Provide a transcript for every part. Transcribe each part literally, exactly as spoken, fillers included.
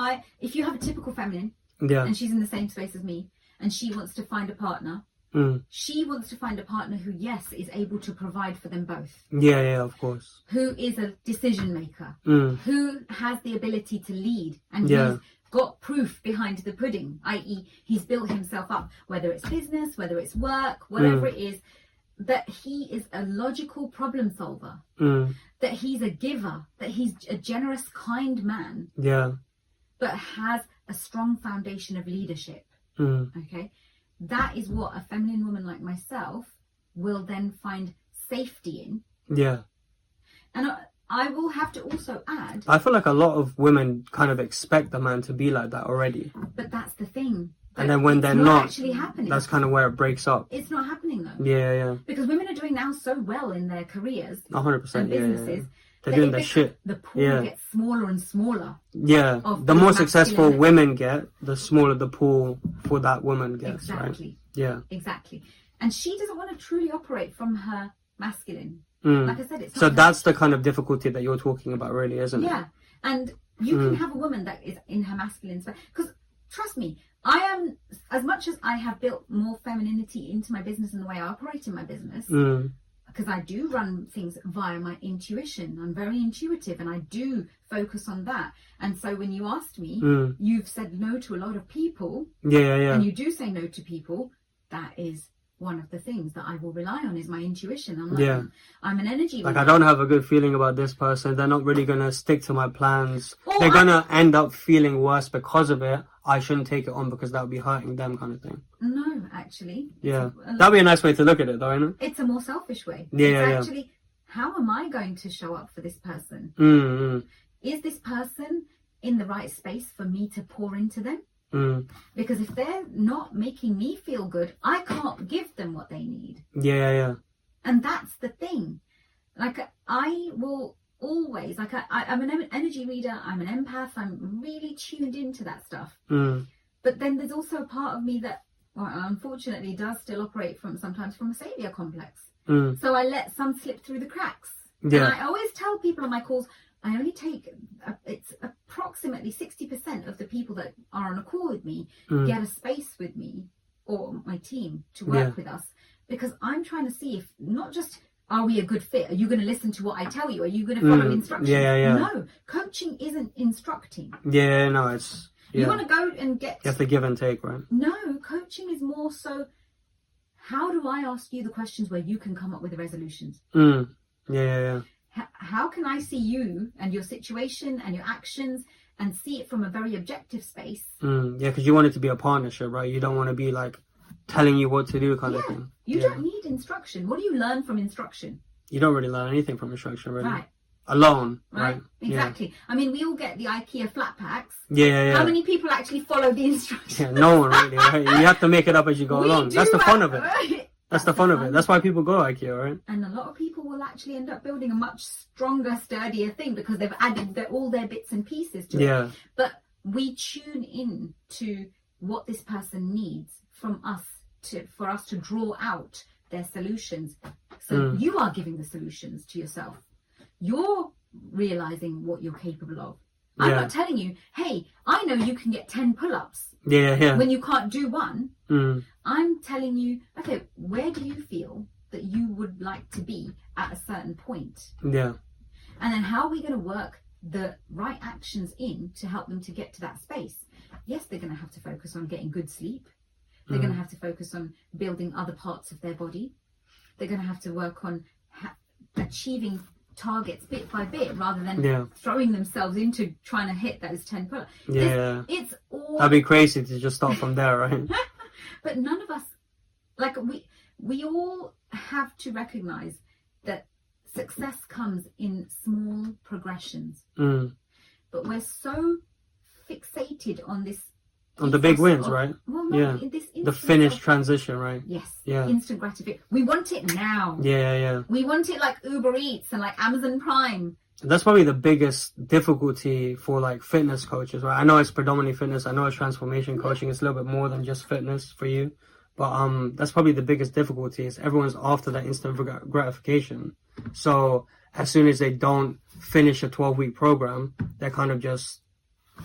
I, if you have a typical feminine, yeah, and she's in the same space as me, and she wants to find a partner, mm. she wants to find a partner who, yes, is able to provide for them both. Yeah, yeah, of course. Who is a decision maker, mm. who has the ability to lead, and yeah. he's got proof behind the pudding, that is he's built himself up, whether it's business, whether it's work, whatever mm. it is, that he is a logical problem solver, mm. that he's a giver, that he's a generous, kind man, yeah, but has a strong foundation of leadership. mm. Okay, that is what a feminine woman like myself will then find safety in. Yeah. And I, I will have to also add, I feel like a lot of women kind of expect a man to be like that already. But that's the thing. And then when it's they're not, not, actually happening. That's kind of where it breaks up. It's not happening though. Yeah, yeah. Because women are doing now so well in their careers one hundred percent, and yeah, businesses. yeah, yeah. They're doing their shit. The pool yeah. gets smaller and smaller. Yeah. The more successful women get, the smaller the pool for that woman gets, exactly. right? Yeah. Exactly. And she doesn't want to truly operate from her masculine. Mm. Like I said, it's not so her. That's the kind of difficulty that you're talking about, really, isn't it? Yeah. And you mm. can have a woman that is in her masculine space. Because, trust me, I am, as much as I have built more femininity into my business and the way I operate in my business, mm. because I do run things via my intuition. I'm very intuitive and I do focus on that. And so when you asked me, mm. you've said no to a lot of people. Yeah, yeah, yeah. And you do say no to people. That is one of the things that I will rely on is my intuition. I'm like, yeah. I'm an energy Like, reader. I don't have a good feeling about this person. They're not really going to stick to my plans. Well, They're I- going to end up feeling worse because of it. I shouldn't take it on because that would be hurting them, kind of thing. No, actually. Yeah. It's a- That'd be a nice way to look at it, though, isn't it? It's a more selfish way. Yeah, it's yeah, yeah. actually, how am I going to show up for this person? Mm, mm, Is this person in the right space for me to pour into them? mm. Because if they're not making me feel good, I can't give them what they need. Yeah, yeah. And that's the thing. Like, I will always, like, I, I, I'm an em- energy reader, I'm an empath, I'm really tuned into that stuff. Mm. But then there's also a part of me that, well, unfortunately, does still operate from sometimes from a savior complex. Mm. So I let some slip through the cracks. Yeah. And I always tell people on my calls, I only take, a, it's approximately sixty percent of the people that are on a call with me Mm. get a space with me or my team to work Yeah. with us. Because I'm trying to see if, not just, are we a good fit? Are you going to listen to what I tell you? Are you going to follow Mm. instructions? Yeah, yeah, yeah. No, coaching isn't instructing. Yeah, no, it's... Yeah. You want to go and get... You have to give and take, right? No, coaching is more so, how do I ask you the questions where you can come up with the resolutions? Mm. Yeah, yeah, yeah. H- how can I see you and your situation and your actions and see it from a very objective space? Mm. Yeah, because you want it to be a partnership, right? You don't want to be, like, telling you what to do kind yeah, of thing. you yeah. don't need instruction. What do you learn from instruction? You don't really learn anything from instruction, really. Right. Alone, Right, right? exactly. I mean, we all get the IKEA flat packs. Yeah, yeah, yeah. How many people actually follow the instructions? Yeah, no one really, right? You have to make it up as you go We along. do That's the fun of it. right? That's the fun of it. That's why people go IKEA, right? And a lot of people will actually end up building a much stronger, sturdier thing because they've added their, all their bits and pieces to Yeah. it. But we tune in to what this person needs from us to for us to draw out their solutions. So Mm. you are giving the solutions to yourself. You're realizing what you're capable of. I'm Yeah. not telling you, hey, I know you can get ten pull-ups Yeah, yeah. when you can't do one. Mm. I'm telling you, okay, where do you feel that you would like to be at a certain point? Yeah. And then how are we going to work the right actions in to help them to get to that space? Yes, they're going to have to focus on getting good sleep. They're Mm. going to have to focus on building other parts of their body. They're going to have to work on ha- achieving targets bit by bit rather than Yeah. throwing themselves into trying to hit those ten pull-ups. Yeah. It's, it's all... That'd be crazy to just start from there, right? But none of us, like we, we all have to recognize that success comes in small progressions. Mm. But we're so fixated on this. On the big ethos wins, of- right? Well, no, Yeah. in this The instant finished of- transition, right? Yes. Yeah. Instant gratification. We want it now. Yeah, yeah. We want it like Uber Eats and like Amazon Prime. That's probably the biggest difficulty for like fitness coaches, right? I know it's predominantly fitness. I know it's transformation coaching. It's a little bit more than just fitness for you. But um, that's probably the biggest difficulty is everyone's after that instant grat- gratification. So as soon as they don't finish a twelve week program, they're kind of just,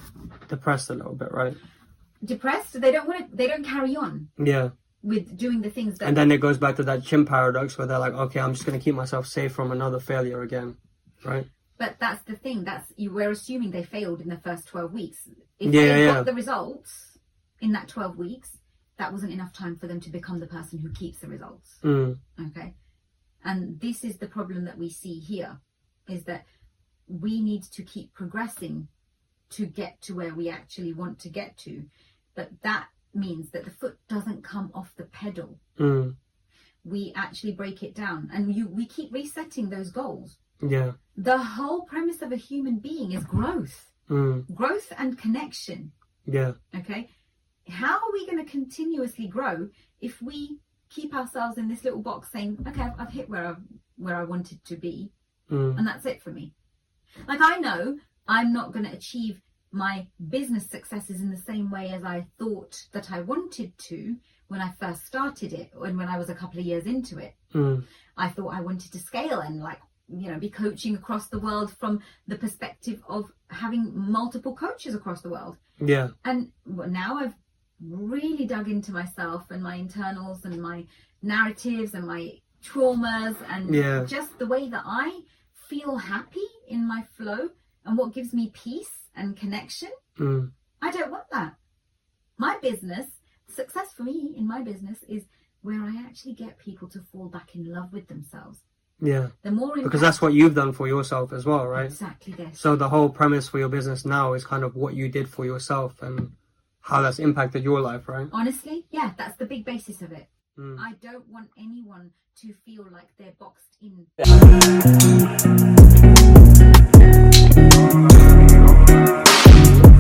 depressed a little bit, right? Depressed. They don't want to. They don't carry on. Yeah. With doing the things that. And then it goes back to that chimp paradox where they're like, okay, I'm just going to keep myself safe from another failure again, right? But that's the thing. That's you. We're assuming they failed in the first twelve weeks. If yeah, they yeah. got the results in that twelve weeks, that wasn't enough time for them to become the person who keeps the results. Mm. Okay. And this is the problem that we see here, is that we need to keep progressing to get to where we actually want to get to. But that means that the foot doesn't come off the pedal. Mm. We actually break it down, and you we keep resetting those goals. Yeah. The whole premise of a human being is growth. Mm. Growth and connection. Yeah. Okay. How are we going to continuously grow if we keep ourselves in this little box saying, okay, I've, I've hit where I where I wanted to be, mm. and that's it for me? Like, I know I'm not going to achieve my business successes in the same way as I thought that I wanted to when I first started it, and when I was a couple of years into it. Mm. I thought I wanted to scale and, like, you know, be coaching across the world from the perspective of having multiple coaches across the world. Yeah. And now I've really dug into myself and my internals and my narratives and my traumas and yeah. just the way that I feel happy in my flow and what gives me peace and connection. Mm. I don't want that. My business, success for me in my business is where I actually get people to fall back in love with themselves. Yeah. The more impact- because that's what you've done for yourself as well, right? Exactly this. So the whole premise for your business now is kind of what you did for yourself and how that's impacted your life, right? Honestly, yeah, that's the big basis of it. Mm. I don't want anyone to feel like they're boxed in.